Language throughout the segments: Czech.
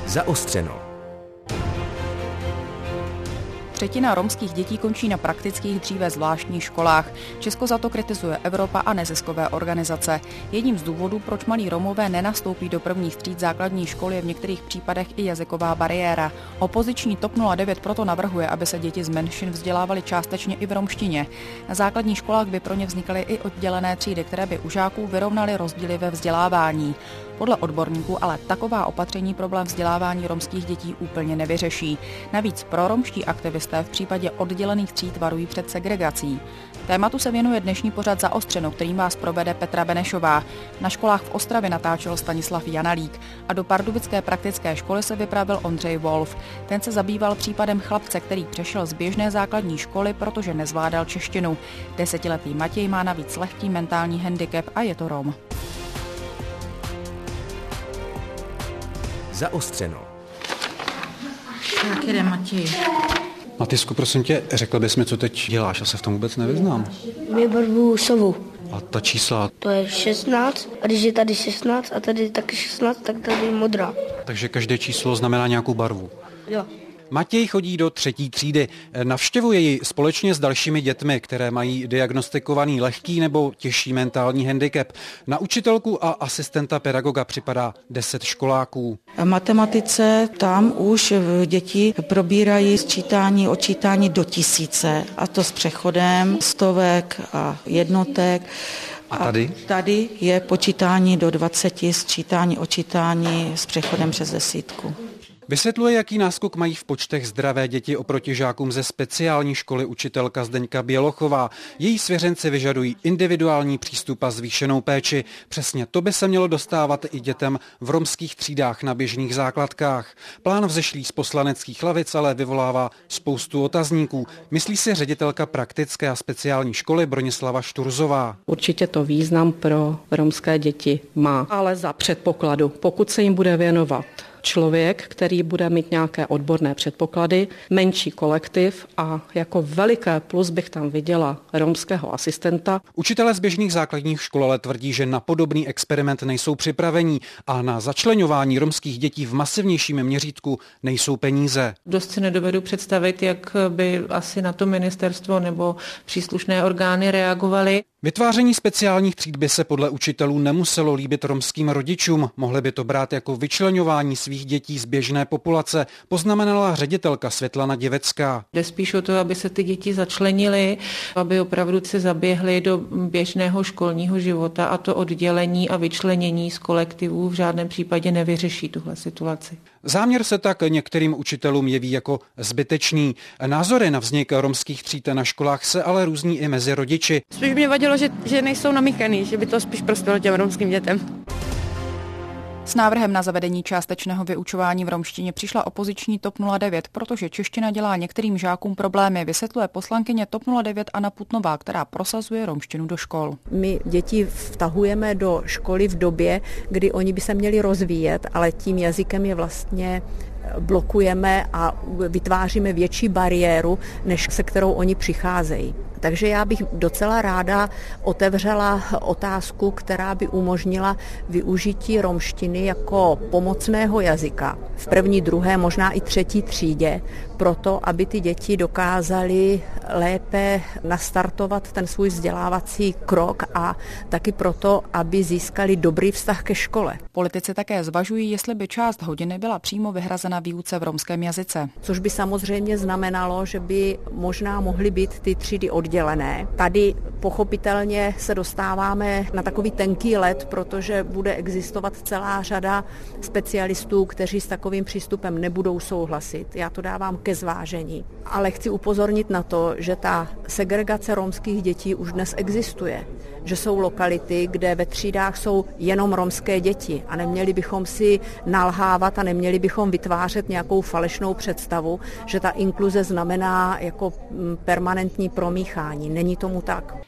Zaostřeno. Třetina romských dětí končí na praktických, dříve zvláštních školách. Česko za to kritizuje Evropa a neziskové organizace. Jedním z důvodů, proč malí Romové nenastoupí do prvních tříd základní školy, je v některých případech i jazyková bariéra. Opoziční TOP 09 proto navrhuje, aby se děti z menšin vzdělávaly částečně i v romštině. Na základních školách by pro ně vznikaly i oddělené třídy, které by u žáků vyrovnaly rozdíly ve vzdělávání. Podle odborníků ale taková opatření problém vzdělávání romských dětí úplně nevyřeší. Navíc proromští aktivisté v případě oddělených tříd varují před segregací. Tématu se věnuje dnešní pořad Zaostřeno, kterým vás provede Petra Benešová. Na školách v Ostravě natáčel Stanislav Janalík a do pardubické praktické školy se vypravil Ondřej Wolf. Ten se zabýval případem chlapce, který přešel z běžné základní školy, protože nezvládal češtinu. 10letý Matěj má navíc lehký mentální handicap a je to Rom. Zaostřeno. Tak jde Matěj. Matysko, prosím tě, řekl bys mi, co teď děláš, já se v tom vůbec nevyznám. Vybarvuju sovu. A ta čísla? To je 16, a když je tady 16 a tady taky 16, tak tady je modrá. Takže každé číslo znamená nějakou barvu. Jo. Matěj chodí do 3. třídy. Navštěvuje ji společně s dalšími dětmi, které mají diagnostikovaný lehký nebo těžší mentální handicap. Na učitelku a asistenta pedagoga připadá 10 školáků. V matematice tam už děti probírají sčítání, odčítání do 1000, a to s přechodem stovek a jednotek. A tady? Tady je počítání do 20, sčítání, odčítání s přechodem přes 10. Vysvětluje, jaký náskok mají v počtech zdravé děti oproti žákům ze speciální školy učitelka Zdeňka Bělochová. Její svěřenci vyžadují individuální přístup a zvýšenou péči. Přesně to by se mělo dostávat i dětem v romských třídách na běžných základkách. Plán vzešlý z poslaneckých lavic ale vyvolává spoustu otazníků. Myslí si ředitelka praktické a speciální školy Bronislava Šturzová. Určitě to význam pro romské děti má, ale za předpokladu, pokud se jim bude věnovat člověk, který bude mít nějaké odborné předpoklady, menší kolektiv a jako veliké plus bych tam viděla romského asistenta. Učitelé z běžných základních škol ale tvrdí, že na podobný experiment nejsou připravení a na začleňování romských dětí v masivnějším měřítku nejsou peníze. Dost si nedovedu představit, jak by asi na to ministerstvo nebo příslušné orgány reagovaly. Vytváření speciálních tříd by se podle učitelů nemuselo líbit romským rodičům. Mohli by to brát jako vyčleňování svých dětí z běžné populace, poznamenala ředitelka Světlana Děvecká. Jde spíš o to, aby se ty děti začlenily, aby opravdu se zaběhly do běžného školního života, a to oddělení a vyčlenění z kolektivů v žádném případě nevyřeší tuhle situaci. Záměr se tak některým učitelům jeví jako zbytečný. Názory na vznik romských tříd na školách se ale různí i mezi rodiči. Spíš mě vadilo, že nejsou namíchaný, že by to spíš prospělo těm romským dětem. S návrhem na zavedení částečného vyučování v romštině přišla opoziční TOP 09, protože čeština dělá některým žákům problémy, vysvětluje poslankyně TOP 09 Anna Putnová, která prosazuje romštinu do škol. My děti vtahujeme do školy v době, kdy oni by se měli rozvíjet, ale tím jazykem je vlastně blokujeme a vytváříme větší bariéru, než se kterou oni přicházejí. Takže já bych docela ráda otevřela otázku, která by umožnila využití romštiny jako pomocného jazyka v 1., 2., možná i 3. třídě, proto aby ty děti dokázaly lépe nastartovat ten svůj vzdělávací krok a taky proto, aby získali dobrý vztah ke škole. Politici také zvažují, jestli by část hodiny byla přímo vyhrazena výuce v romském jazyce. Což by samozřejmě znamenalo, že by možná mohly být ty třídy oddělené. Tady pochopitelně se dostáváme na takový tenký led, protože bude existovat celá řada specialistů, kteří s takovým přístupem nebudou souhlasit. Já to dávám ke zvážení. Ale chci upozornit na to, že ta segregace romských dětí už dnes existuje. Že jsou lokality, kde ve třídách jsou jenom romské děti a neměli bychom si nalhávat a neměli bychom vytvářet nějakou falešnou představu, že ta inkluze znamená jako permanentní promíchání. Není tomu tak.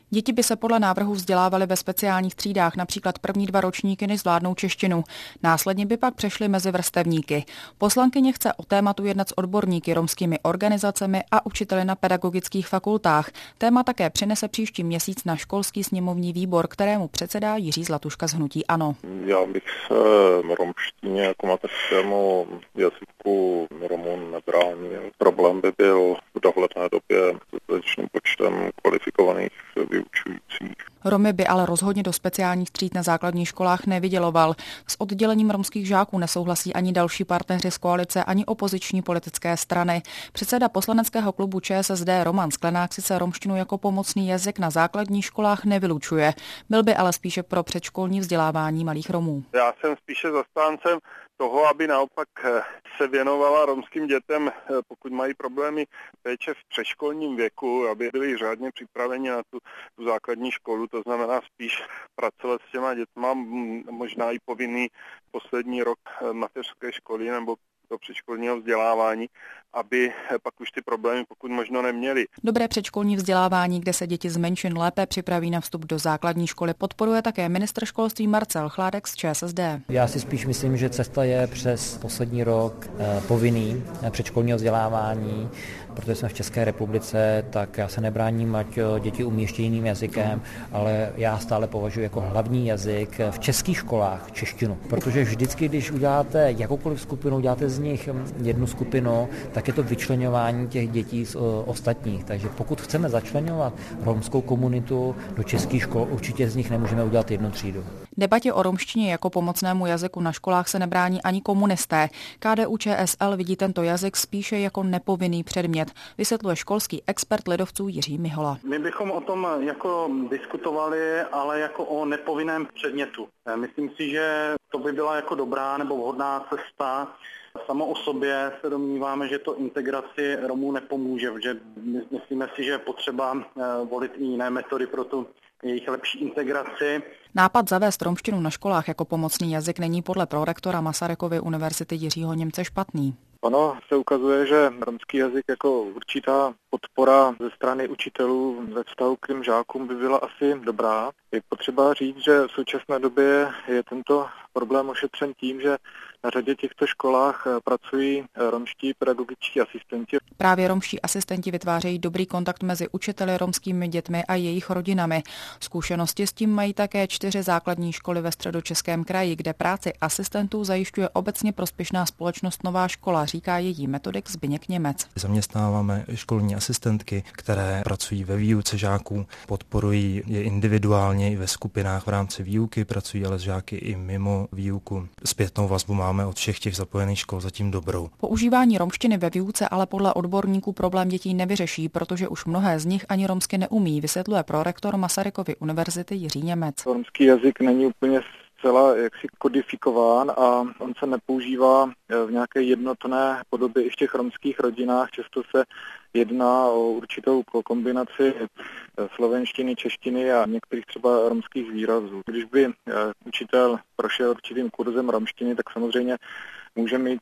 Děti by se podle návrhu vzdělávaly ve speciálních třídách, například první 2 ročníky, než zvládnou češtinu. Následně by pak přešly mezi vrstevníky. Poslankyně chce o tématu jednat s odborníky, romskými organizacemi a učiteli na pedagogických fakultách. Téma také přinese příští měsíc na školský sněmovní výbor, kterému předsedá Jiří Zlatuška z hnutí ANO. Já bych se romštině jako mateřskému jazyku Romů nebránil. Problém by byl v dohledné době s dostatečným počtem kvalifikovaných vyučujících. Romy by ale rozhodně do speciálních tříd na základních školách nevyděloval. S oddělením romských žáků nesouhlasí ani další partneři z koalice, ani opoziční politické strany. Předseda poslaneckého klubu ČSSD Roman Sklenák sice romštinu jako pomocný jazyk na základních školách nevylučuje. Byl by ale spíše pro předškolní vzdělávání malých Romů. Já jsem spíše zastáncem toho, aby naopak se věnovala romským dětem, pokud mají problémy péče v předškolním věku, aby byli řádně připraveni na tu základní školu, to znamená spíš pracovat s těma dětma, možná i povinný poslední rok mateřské školy nebo do předškolního vzdělávání, aby pak už ty problémy pokud možno neměli. Dobré předškolní vzdělávání, kde se děti z menšin lépe připraví na vstup do základní školy, podporuje také ministr školství Marcel Chládek z ČSSD. Já si spíš myslím, že cesta je přes poslední rok povinný předškolního vzdělávání, protože jsme v České republice, tak já se nebráním, ať děti umí ještě jiným jazykem, ale já stále považuji jako hlavní jazyk v českých školách češtinu, protože vždycky, když uděláte jakoukoliv skupinu, uděláte z nich jednu skupinu, tak je to vyčleňování těch dětí z ostatních. Takže pokud chceme začleňovat romskou komunitu do českých škol, určitě z nich nemůžeme udělat jednu třídu. Debatě o romštině jako pomocnému jazyku na školách se nebrání ani komunisté. KDU-ČSL vidí tento jazyk spíše jako nepovinný předmět, vysvětluje školský expert lidovců Jiří Mihola. My bychom o tom jako diskutovali, ale jako o nepovinném předmětu. Myslím si, že to by byla jako dobrá nebo vhodná cesta. Samo o sobě se domníváme, že to integraci Romů nepomůže, protože myslíme si, že je potřeba volit i jiné metody pro tu jejich lepší integraci. Nápad zavést romštinu na školách jako pomocný jazyk není podle prorektora Masarykovy univerzity Jiřího Němce špatný. Ono se ukazuje, že romský jazyk jako určitá podpora ze strany učitelů ve vztahu k těm žákům by byla asi dobrá. Je potřeba říct, že v současné době je tento problém ošetřen tím, že na řadě těchto školách pracují romští pedagogičtí asistenti. Právě romští asistenti vytvářejí dobrý kontakt mezi učiteli, romskými dětmi a jejich rodinami. Zkušenosti s tím mají také 4 základní školy ve Středočeském kraji, kde práci asistentů zajišťuje obecně prospěšná společnost Nová škola, říká její metodik Zbyněk Němec. Zaměstnáváme školní asistentky, které pracují ve výuce žáků, podporují je individuálně i ve skupinách v rámci výuky, pracují ale s žáky i mimo výuku. Zpětnou vazbu máme od všech těch zapojených škol zatím dobrou. Používání romštiny ve výuce ale podle odborníků problém dětí nevyřeší, protože už mnohé z nich ani romsky neumí, vysvětluje prorektor Masarykovy univerzity Jiří Němec. Romský jazyk není úplně zcela jaksi kodifikován a on se nepoužívá v nějaké jednotné podobě i v těch romských rodinách. Často se jedná o určitou kombinaci slovenštiny, češtiny a některých třeba romských výrazů. Když by učitel prošel určitým kurzem romštiny, tak samozřejmě může mít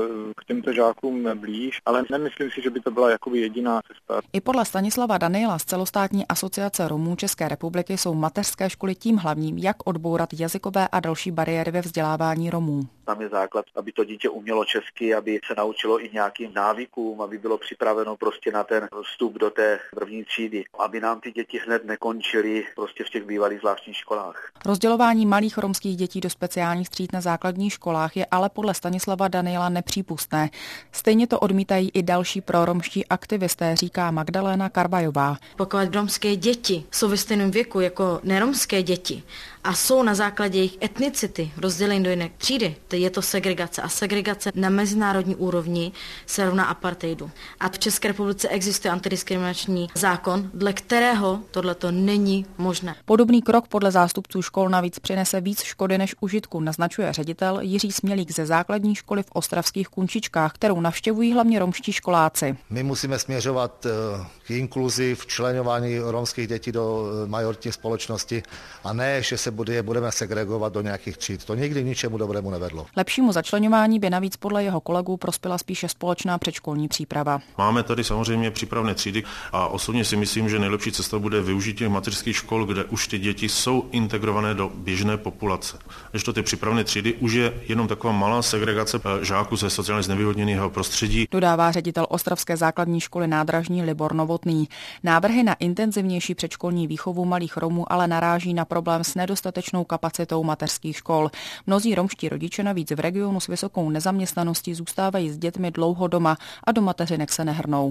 k těmto žákům blíž, ale nemyslím si, že by to byla jakoby jediná cesta. I podle Stanislava Daniela z celostátní asociace Romů České republiky jsou mateřské školy tím hlavním, jak odbourat jazykové a další bariéry ve vzdělávání Romů. Tam je základ, aby to dítě umělo česky, aby se naučilo i nějakým návykům, aby bylo připraveno prostě na ten vstup do té první třídy, aby nám ty děti hned nekončily prostě v těch bývalých zvláštních školách. Rozdělování malých romských dětí do speciálních tříd na základních školách je ale podle Stanislava Daniela nepřípustné. Stejně to odmítají i další proromští aktivisté, říká Magdalena Karbajová. Pokud romské děti jsou ve stejném věku jako neromské děti a jsou na základě jejich etnicity rozděleny do jiné třídy, to je to segregace. A segregace na mezinárodní úrovni se rovná apartheidu. A v České republice existuje antidiskriminační zákon, dle kterého tohleto není možné. Podobný krok podle zástupců škol navíc přinese víc škody než užitku, naznačuje ředitel Jiří Smělík ze základní školy v ostravských Kunčičkách, kterou navštěvují hlavně romští školáci. My musíme směřovat k inkluzi, včleňování romských dětí do majoritní společnosti a ne, že se budeme segregovat do nějakých tříd. To nikdy ničemu dobrému nevedlo. nepodařilo. Lepšímu začleňování by navíc podle jeho kolegů prospěla spíše společná předškolní příprava. Máme tady samozřejmě přípravné třídy a osobně si myslím, že nejlepší cesta bude využití mateřských škol, kde už ty děti jsou integrované do běžné populace. Když to ty přípravné třídy už je jenom taková malá segregace žáků ze sociálně znevýhodněného prostředí. Dodává ředitel Ostravské základní školy Nádražní Libor Novotný. Návrhy na intenzivnější předškolní výchovu malých Romů ale naráží na problém s nedostatečnou kapacitou mateřských škol. Mnozí romští rodiče navíc v regionu s vysokou nezaměstnaností zůstávají s dětmi dlouho doma a do mateřinek se nehrnou.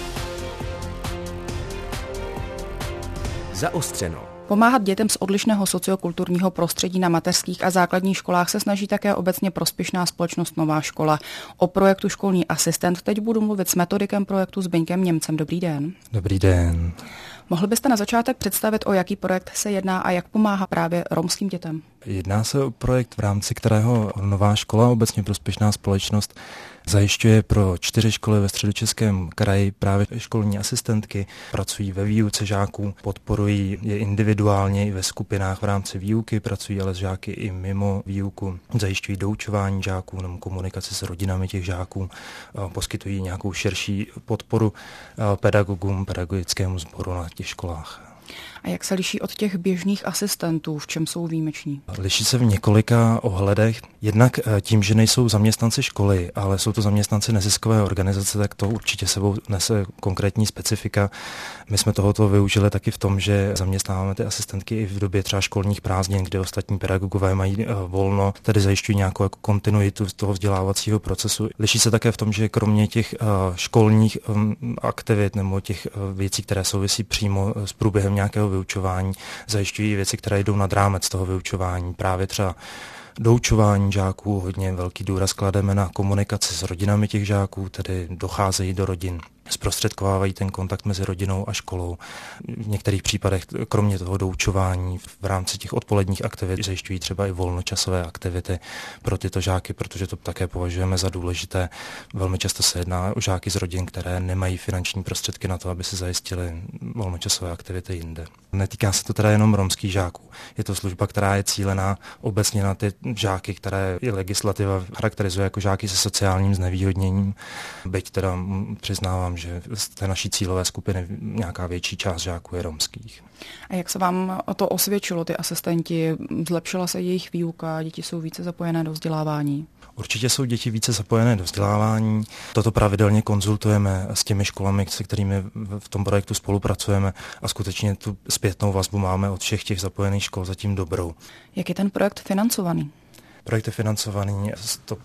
Zaostřeno. Pomáhat dětem z odlišného sociokulturního prostředí na mateřských a základních školách se snaží také obecně prospěšná společnost Nová škola. O projektu Školní asistent teď budu mluvit s metodikem projektu Zbyňkem Němcem. Dobrý den. Dobrý den. Mohl byste na začátek představit, o jaký projekt se jedná a jak pomáhá právě romským dětem? Jedná se o projekt, v rámci kterého Nová škola, obecně prospěšná společnost, zajišťuje pro 4 školy ve Středočeském kraji právě školní asistentky, pracují ve výuce žáků, podporují je individuálně i ve skupinách v rámci výuky, pracují ale s žáky i mimo výuku, zajišťují doučování žáků nebo komunikaci s rodinami těch žáků, poskytují nějakou širší podporu pedagogům, pedagogickému sboru na těch školách. A jak se liší od těch běžných asistentů, v čem jsou výjimeční? Liší se v několika ohledech. Jednak tím, že nejsou zaměstnanci školy, ale jsou to zaměstnanci neziskové organizace, tak to určitě sebou nese konkrétní specifika. My jsme tohoto využili taky v tom, že zaměstnáváme ty asistentky i v době třeba školních prázdnin, kde ostatní pedagogové mají volno, tedy zajišťují nějakou jako kontinuitu toho vzdělávacího procesu. Liší se také v tom, že kromě těch školních aktivit nebo těch věcí, které souvisí přímo s průběhem nějakého vyučování, zajišťují věci, které jdou nad rámec toho vyučování. Právě třeba doučování žáků, hodně velký důraz klademe na komunikaci s rodinami těch žáků, tedy docházejí do rodin, zprostředkovávají ten kontakt mezi rodinou a školou. V některých případech, kromě toho doučování, v rámci těch odpoledních aktivit zajišťují třeba i volnočasové aktivity pro tyto žáky, protože to také považujeme za důležité. Velmi často se jedná o žáky z rodin, které nemají finanční prostředky na to, aby si zajistili volnočasové aktivity jinde. Netýká se to teda jenom romských žáků. Je to služba, která je cílená obecně na ty žáky, které i legislativa charakterizuje jako žáky se sociálním znevýhodněním, byť teda přiznávám, že z té naší cílové skupiny nějaká větší část žáků je romských. A jak se vám to osvědčilo, ty asistenti? Zlepšila se jejich výuka, děti jsou více zapojené do vzdělávání? Určitě jsou děti více zapojené do vzdělávání. Toto pravidelně konzultujeme s těmi školami, se kterými v tom projektu spolupracujeme a skutečně tu zpětnou vazbu máme od všech těch zapojených škol zatím dobrou. Jak je ten projekt financovaný? Projekt je financovaný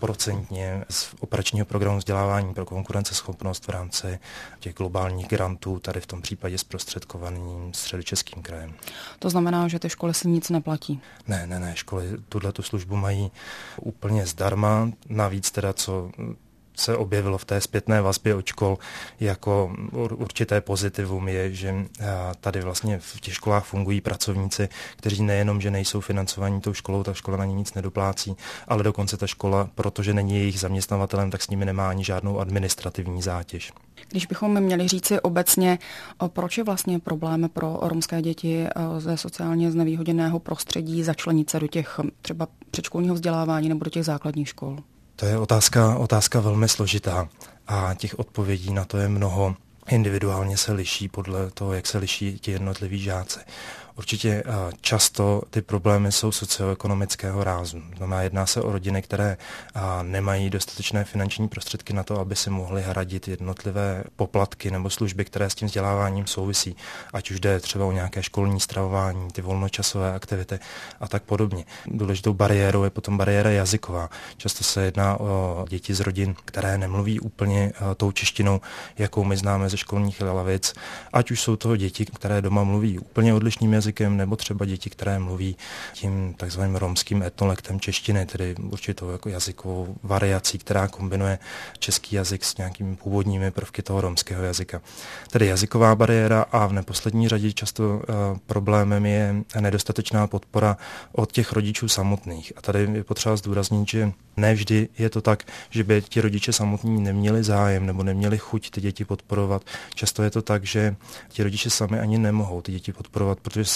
100% z operačního programu vzdělávání pro konkurenceschopnost v rámci těch globálních grantů, tady v tom případě zprostředkovaným Středočeským krajem. To znamená, že ty školy si nic neplatí? Ne, školy tuhletu službu mají úplně zdarma, navíc teda co se objevilo v té zpětné vazbě od škol jako určité pozitivum je, že tady vlastně v těch školách fungují pracovníci, kteří nejenom, že nejsou financovaní tou školou, ta škola na ně nic nedoplácí, ale dokonce ta škola, protože není jejich zaměstnavatelem, tak s nimi nemá ani žádnou administrativní zátěž. Když bychom měli říci obecně, proč je vlastně problém pro romské děti ze sociálně znevýhodněného prostředí začlenit se do těch třeba předškolního vzdělávání nebo do těch základních škol? To je otázka velmi složitá a těch odpovědí na to je mnoho. Individuálně se liší podle toho, jak se liší ti jednotliví žáci. Určitě často ty problémy jsou socioekonomického rázu. Znamená, jedná se o rodiny, které nemají dostatečné finanční prostředky na to, aby si mohly hradit jednotlivé poplatky nebo služby, které s tím vzděláváním souvisí. Ať už jde třeba o nějaké školní stravování, ty volnočasové aktivity a tak podobně. Důležitou bariérou je potom bariéra jazyková. Často se jedná o děti z rodin, které nemluví úplně tou češtinou, jakou my známe ze školních lavic. Ať už jsou to děti, které doma mluví úplně odlišným jazykem, nebo třeba děti, které mluví tím takzvaným romským etnolektem češtiny, tedy určitou jako jazykovou variací, která kombinuje český jazyk s nějakými původními prvky toho romského jazyka. Tedy jazyková bariéra a v neposlední řadě často problémem je nedostatečná podpora od těch rodičů samotných. A tady je potřeba zdůraznit, že ne vždy je to tak, že by ti rodiče samotní neměli zájem nebo neměli chuť ty děti podporovat. Často je to tak, že ti rodiče sami ani nemohou ty děti podporovat, protože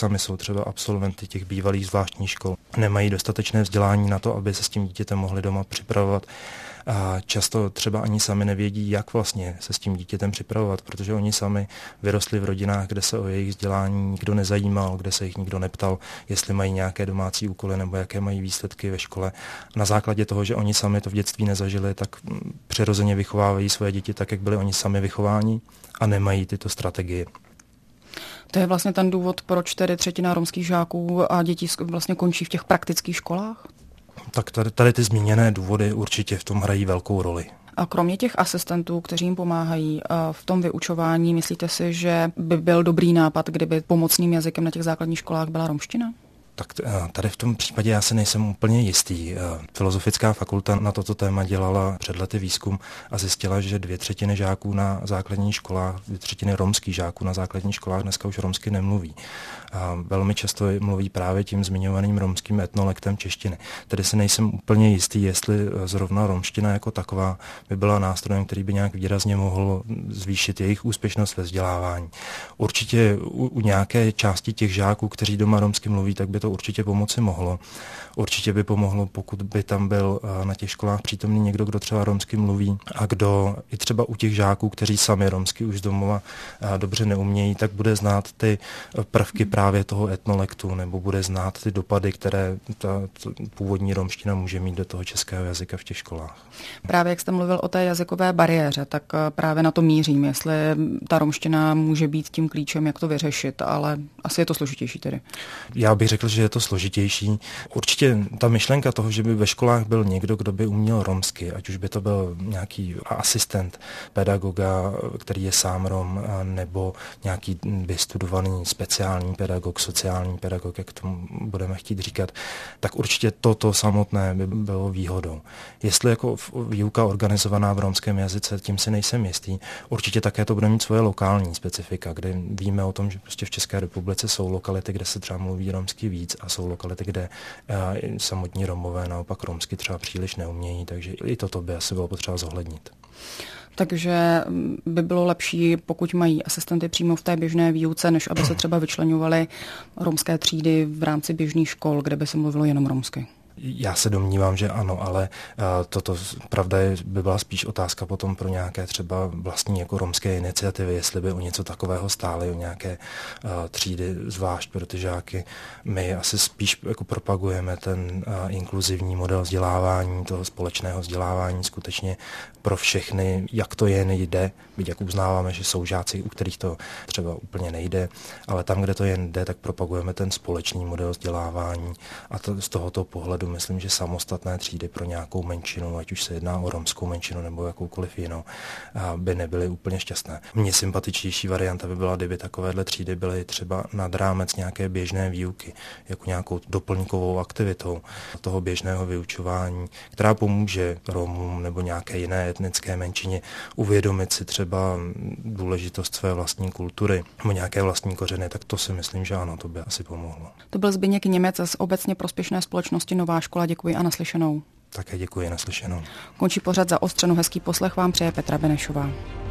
sami jsou třeba absolventy těch bývalých zvláštních škol, nemají dostatečné vzdělání na to, aby se s tím dítětem mohli doma připravovat. A často třeba ani sami nevědí, jak vlastně se s tím dítětem připravovat, protože oni sami vyrostli v rodinách, kde se o jejich vzdělání nikdo nezajímal, kde se jich nikdo neptal, jestli mají nějaké domácí úkoly nebo jaké mají výsledky ve škole. Na základě toho, že oni sami to v dětství nezažili, tak přirozeně vychovávají svoje děti tak, jak byli oni sami vychováni a nemají tyto strategie. To je vlastně ten důvod, proč tedy třetina romských žáků a dětí vlastně končí v těch praktických školách? Tak tady ty zmíněné důvody určitě v tom hrají velkou roli. A kromě těch asistentů, kteří jim pomáhají v tom vyučování, myslíte si, že by byl dobrý nápad, kdyby pomocným jazykem na těch základních školách byla romština? Tak tady v tom případě já si nejsem úplně jistý. Filozofická fakulta na toto téma dělala před lety výzkum a zjistila, že 2/3 žáků na základních školách, 2/3 romských žáků na základních školách dneska už romsky nemluví. A velmi často mluví právě tím zmiňovaným romským etnolektem češtiny. Tedy si nejsem úplně jistý, jestli zrovna romština jako taková by byla nástrojem, který by nějak výrazně mohl zvýšit jejich úspěšnost ve vzdělávání. Určitě u nějaké části těch žáků, kteří doma romsky mluví, tak by to určitě pomoci mohlo. Určitě by pomohlo, pokud by tam byl na těch školách přítomný někdo, kdo třeba romsky mluví a kdo i třeba u těch žáků, kteří sami romsky už z domova dobře neumějí, tak bude znát ty prvky právě toho etnolektu nebo bude znát ty dopady, které ta původní romština může mít do toho českého jazyka v těch školách. Právě jak jste mluvil o té jazykové bariéře, tak právě na to mířím, jestli ta romština může být tím klíčem, jak to vyřešit, ale asi je to složitější tedy. Já bych řekl, že je to složitější. Určitě ta myšlenka toho, že by ve školách byl někdo, kdo by uměl romsky, ať už by to byl nějaký asistent pedagoga, který je sám Rom, nebo nějaký vystudovaný speciální pedagog, sociální pedagog, jak tomu budeme chtít říkat, tak určitě toto samotné by bylo výhodou. Jestli jako výuka organizovaná v romském jazyce, tím si nejsem jistý. Určitě také to bude mít svoje lokální specifika, kde víme o tom, že prostě v České republice jsou lokality, kde se třeba mluví romsky víc a jsou lokality, kde samotní Romové naopak romsky třeba příliš neumějí, takže i toto by asi bylo potřeba zohlednit. Takže by bylo lepší, pokud mají asistenty přímo v té běžné výuce, než aby se třeba vyčleňovaly romské třídy v rámci běžných škol, kde by se mluvilo jenom romsky. Já se domnívám, že ano, ale toto pravda by byla spíš otázka potom pro nějaké třeba vlastní jako romské iniciativy, jestli by o něco takového stály, o nějaké třídy zvlášť pro ty žáky. My asi spíš jako propagujeme ten inkluzivní model vzdělávání, toho společného vzdělávání skutečně pro všechny, jak to jen jde, byť jak uznáváme, že jsou žáci, u kterých to třeba úplně nejde, ale tam, kde to jen jde, tak propagujeme ten společný model vzdělávání a z tohoto pohledu myslím, že samostatné třídy pro nějakou menšinu, ať už se jedná o romskou menšinu nebo jakoukoliv jinou, by nebyly úplně šťastné. Mně sympatičtější varianta by byla, kdyby takovéhle třídy byly třeba nad rámec nějaké běžné výuky, jako nějakou doplňkovou aktivitou toho běžného vyučování, která pomůže Romům nebo nějaké jiné etnické menšině uvědomit si třeba důležitost své vlastní kultury nebo nějaké vlastní kořeny, tak to si myslím, že ano, to by asi pomohlo. To byl Zbyněk Němec z obecně prospěšné společnosti Nová škola. Děkuji a naslyšenou. Také děkuji, naslyšenou. Končí pořad Zaostřeno. Hezký poslech vám přeje Petra Benešová.